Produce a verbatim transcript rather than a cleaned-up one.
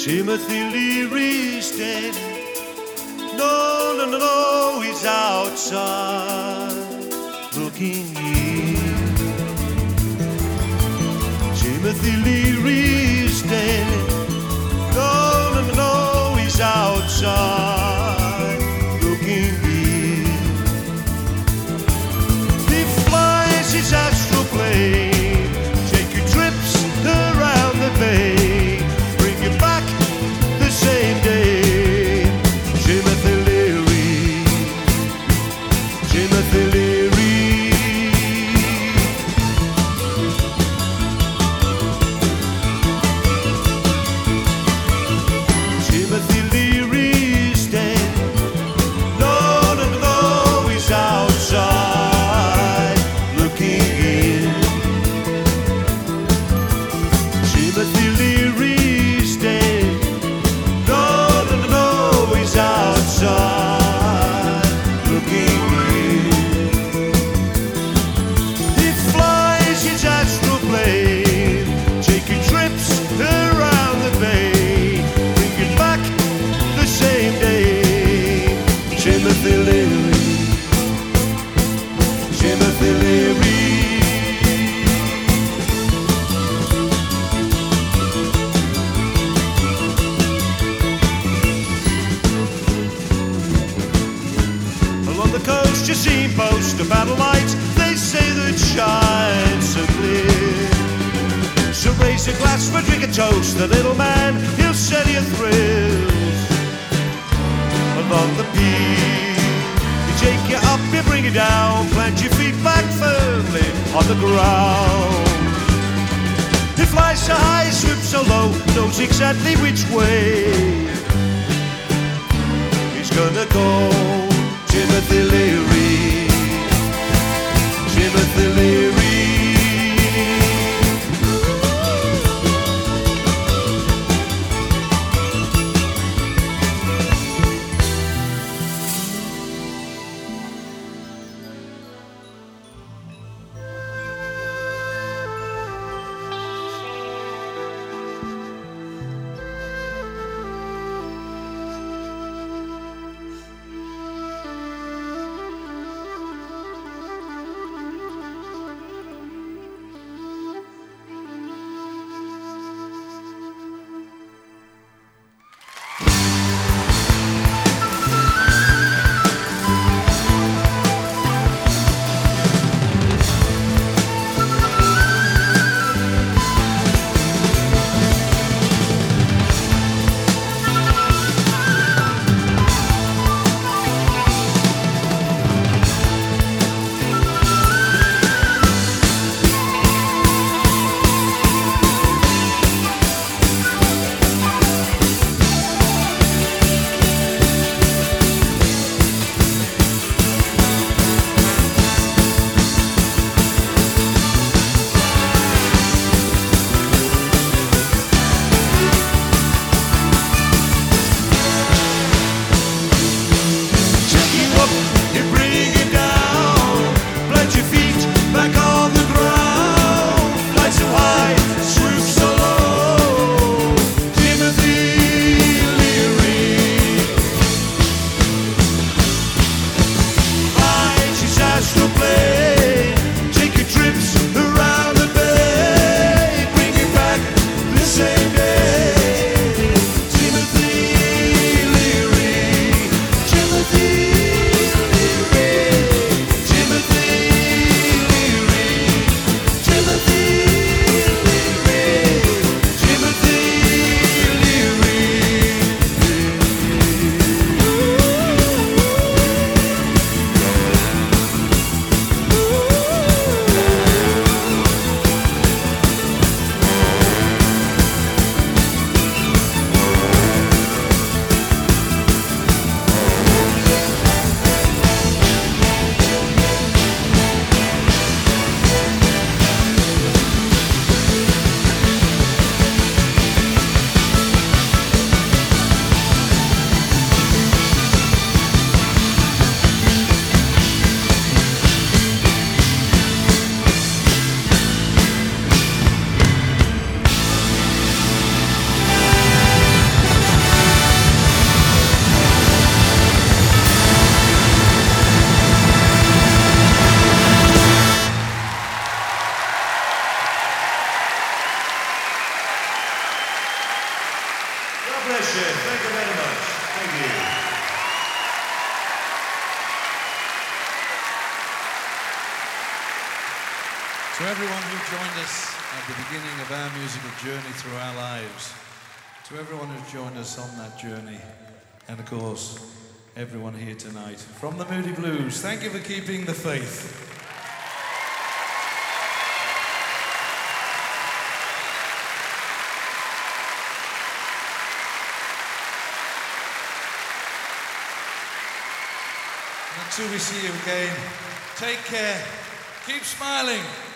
Timothy Leary's dead. No, no, no, no, he's outside looking in. Timothy Leary's dead. No, no, no, no, he's outside looking in. He flies his astral plane, taking trips around the bay, bring you back the same day. Timothy Leary, Timothy Leary. Timothy Leary's dead. No, no, no, no, he's outside looking in. Timothy Leary's dead. No, no, no, no, he's outside looking in. He flies his astral plane, taking trips around the bay, bringing back the same day. Timothy Leary, Timothy Leary. Along the coast you see posts of battle lights, they say that shine so clear. So raise a glass for drink a toast, the little man, he'll set you thrills. Along the pier, he take you up, he bring you down, plant your feet back firmly on the ground. He flies so high, swoops so low, knows exactly which way he's gonna go. Timothy Leary, Timothy Leary. To everyone who joined us at the beginning of our musical journey through our lives, to everyone who's joined us on that journey, and of course, everyone here tonight, from the Moody Blues, thank you for keeping the faith. And until we see you again, take care, keep smiling.